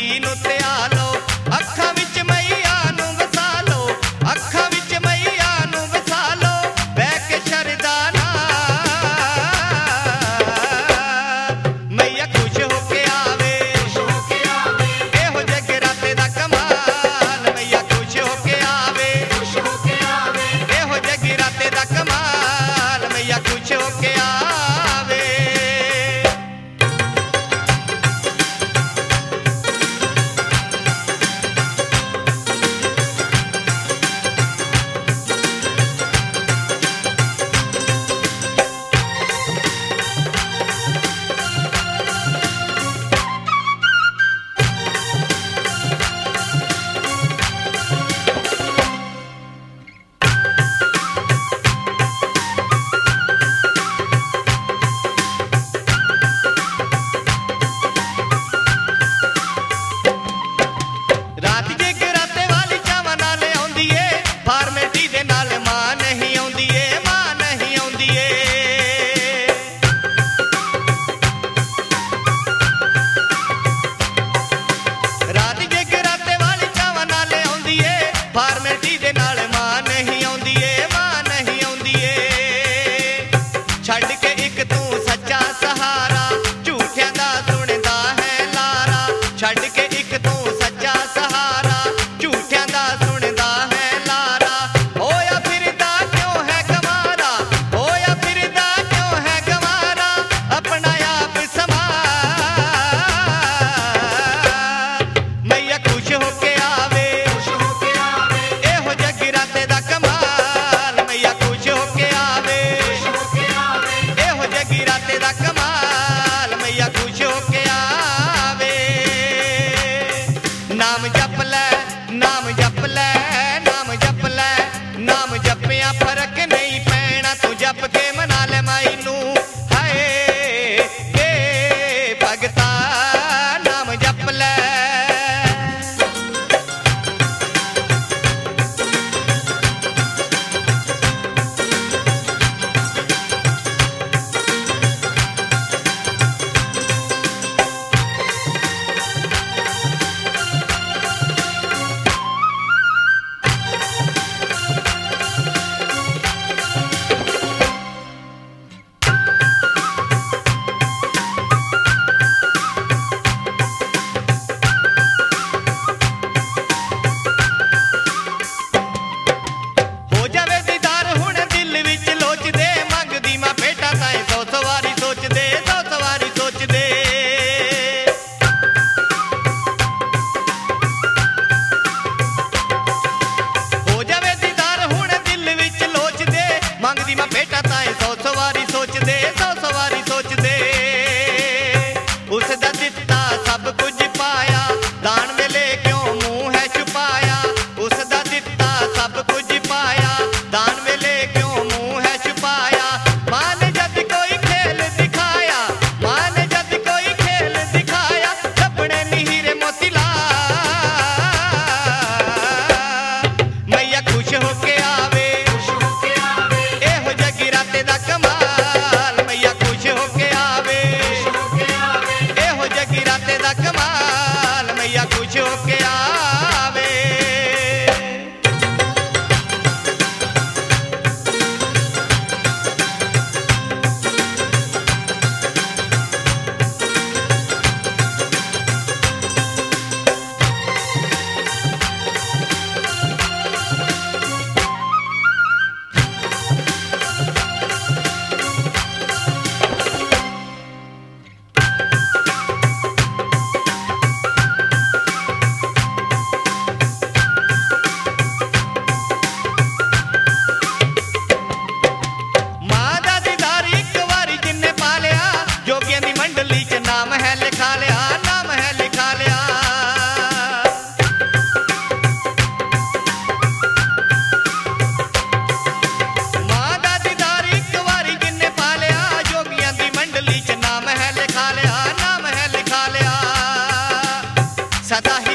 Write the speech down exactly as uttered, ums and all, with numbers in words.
ਧਰਤੀ ਨੂੰ ਧਿਆ ਲਓ, ਅੱਖਾਂ ਵਿੱਚ ਮਈਆ ਨੂੰ ਵਸਾ ਲਓ, ਅੱਖਾਂ ਵਿੱਚ ਮਈਆ ਨੂੰ ਵਸਾ ਲਓ, ਬਹਿ ਕੇ ਸ਼ਰਦਾ ਮਈਆ ਖੁਸ਼ ਹੋ ਕੇ ਆਵੇ, ਇਹੋ ਜਗਰਾਤੇ ਦਾ ਕਮਾਲ, ਮਈਆ ਖੁਸ਼ ਹੋ ਕੇ ਆਵੇ, ਇਹੋ ਜਗਰਾਤੇ ਦਾ ਕਮਾਲ, ਮਈਆ ਖੁਸ਼ ਹੋ ਕੇ ਆਵੇ। ਛੱਡ ਕੇ ਇੱਕ ਤੂੰ ਸੱਚਾ ਸਹਾਰਾ, ਝੂਠਿਆਂ ਦਾ ਸੁਣਦਾ ਹੈ ਲਾਰਾ, ਛੱਡ ਕੇ ਇੱਕ ਤੂੰ ਸੱਚਾ ਸਹਾਰਾ, ਝੂਠਿਆਂ ਦਾ ਸੁਣਦਾ ਹੈ ਲਾਰਾ, ਹੋਇਆ ਫਿਰਦਾ ਕਿਉਂ ਹੈ ਗਵਾਰਾ, ਹੋਇਆ ਫਿਰਦਾ ਕਿਉਂ ਹੈ ਗਵਾਰਾ, ਆਪਣਾ ਆਪ ਸੰਭਾਲ, ਮਈਆ ਖੁਸ਼ ਹੋ ਕੇ ਆਵੇ, ਇਹੋ ਜਗਰਾਤੇ ਦਾ ਕਮਾਲ, ਮਈਆ ਖੁਸ਼ ਹੋ ਕੇ ਆਵੇ, ਜਗਰਾਤੇ ਦਾ ਕਮਾਲ, ਮਈਆ ਖੁਸ਼ ਹੋ ਕੇ ਆਵੇ। ਨਾਮ ਜਪ ਲੈ, ਨਾਮ ਜਪ ਲੈ, ਨਾਮ ਜਪ ਲੈ, ਨਾਮ ਜਪਿਆ ਫਰਕ ਨਹੀਂ ਪੈਣਾ, ਤੂੰ ਜਪ ਕੇ ਮਨਾ ਲੈ ਮਾਈ ਨੂੰ, ਹਾਏ ਏ ਭਗਤਾ ਨਾਮ ਜਪ ਲੈ। ਮੰਗਦੀ ਮੈਂ ਬੇਟਾ ਤਾਏ ਸੌ ਸਵਾਰੀ ਸੋਚਦੇ, ਸੌ ਸਵਾਰੀ ਸੋਚਦੇ, ਉਸ ਦਾ ਦਿੱਤਾ ਸਭ ਕੁਝ ਪਾਇਆ, ਦਾਨ ਵੇਲੇ ਕਿਉਂ ਮੂੰਹ ਹੈ ਛੁਪਾਇਆ, ਉਸ ਦਾ ਦਿੱਤਾ ਸਭ ਕੁਝ ਪਾਇਆ, ਦਾਨ ਵੇਲੇ ਕਿਉਂ ਮੂੰਹ ਹੈ ਛੁਪਾਇਆ, ਮਾਂ ਨੇ ਜਦ ਕੋਈ ਖੇਲ ਦਿਖਾਇਆ, ਮਾਂ ਨੇ ਜਦ ਕੋਈ ਖੇਲ ਦਿਖਾਇਆ, ਲੱਭਣੇ ਨੀ ਹੀਰੇ ਮੋਤੀ ਲਾ, ਮਈਆ ਖੁਸ਼ ਹੋ ਕੇ ਆਵੇ, ਜਗਰਾਤੇ ਦਾ ਕਮਾਲ, ਮਈਆ ਖੁਸ਼ ਹੋ ਕੇ ਆਵੇ, ਇਹੋ ਜਗਰਾਤੇ ਦਾ ਕਮਾਲ, ਮਈਆ ਖੁਸ਼ ਹੋ ਕੇ ਆਵੇ। ਨਾਮ ਹੈ ਲਿਖਾ ਲਿਆ, ਨਾਮ ਹੈ ਲਿਖਾ ਲਿਆ, ਮਾਂ ਦਾ ਦੀਦਾਰ ਇੱਕ ਵਾਰੀ ਜਿੰਨੇ ਪਾ ਲਿਆ, ਜੋਗੀਆਂ ਦੀ ਮੰਡਲੀ ਚ ਨਾਮ ਹੈ ਲਿਖਾ ਲਿਆ, ਨਾਮ ਹੈ ਲਿਖਾ ਲਿਆ, ਸਦਾ